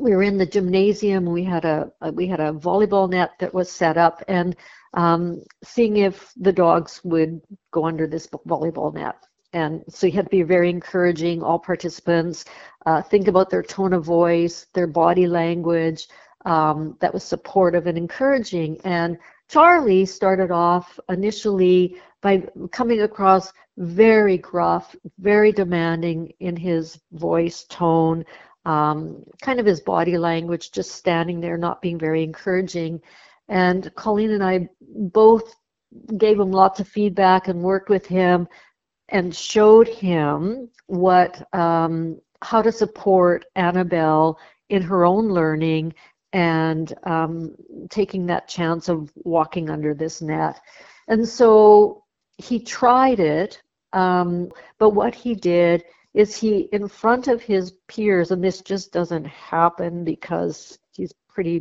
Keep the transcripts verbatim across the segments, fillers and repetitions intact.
we were in the gymnasium. We had a, a we had a volleyball net that was set up, and um, seeing if the dogs would go under this volleyball net. And so you had to be very encouraging, all participants, uh, think about their tone of voice, their body language, um, that was supportive and encouraging. And Charlie started off initially by coming across very gruff, very demanding in his voice tone, um, kind of his body language, just standing there, not being very encouraging. And Colleen and I both gave him lots of feedback and worked with him and showed him what um, how to support Annabelle in her own learning and um, taking that chance of walking under this net. And so he tried it, um, but what he did is he, in front of his peers, and this just doesn't happen because he's pretty,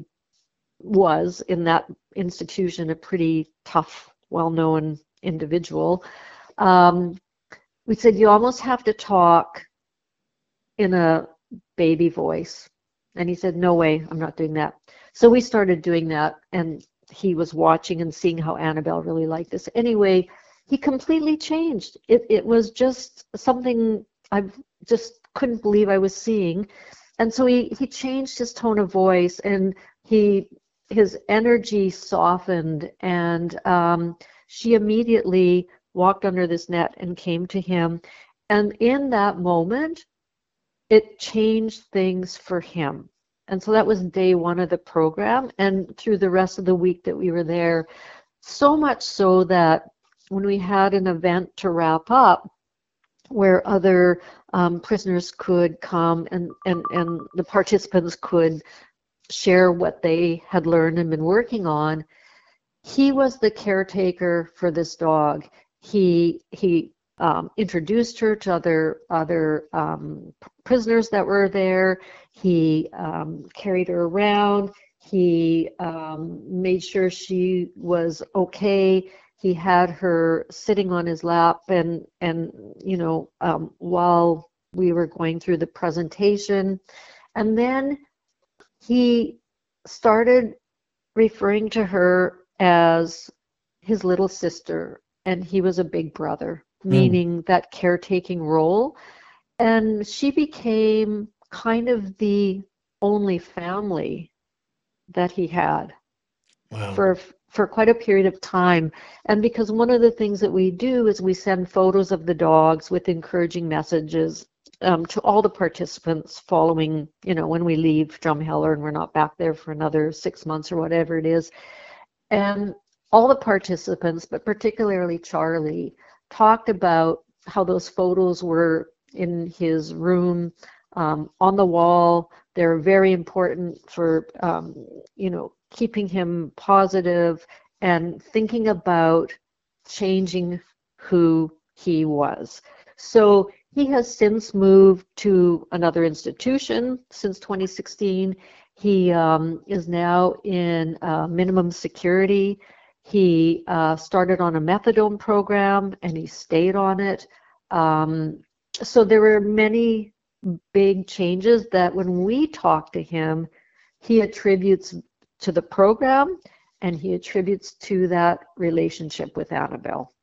was in that institution a pretty tough, well-known individual, um, we said, you almost have to talk in a baby voice. And he said, no way, I'm not doing that. So we started doing that, and he was watching and seeing how Annabelle really liked this. Anyway, he completely changed. It, it was just something I just couldn't believe I was seeing. And so he, he changed his tone of voice, and he his energy softened, and um, she immediately walked under this net and came to him. And in that moment, it changed things for him. And so that was day one of the program, and through the rest of the week that we were there, so much so that when we had an event to wrap up where other um, prisoners could come and, and, and the participants could share what they had learned and been working on, he was the caretaker for this dog. He he um, introduced her to other other um, prisoners that were there. He um, carried her around. He um, made sure she was okay. He had her sitting on his lap, and and you know um, while we were going through the presentation, and then he started referring to her as his little sister, and he was a big brother, meaning mm. that caretaking role. And she became kind of the only family that he had. Wow. for for quite a period of time. And because one of the things that we do is we send photos of the dogs with encouraging messages um, to all the participants following, you know, when we leave Drumheller and we're not back there for another six months or whatever it is. And all the participants, but particularly Charlie, talked about how those photos were in his room, um, on the wall. They're very important for, um, you know, keeping him positive and thinking about changing who he was. So he has since moved to another institution since twenty sixteen. He um, is now in uh, minimum security. He uh, started on a methadone program and he stayed on it. Um, so there were many big changes that when we talk to him, he attributes to the program and he attributes to that relationship with Annabelle.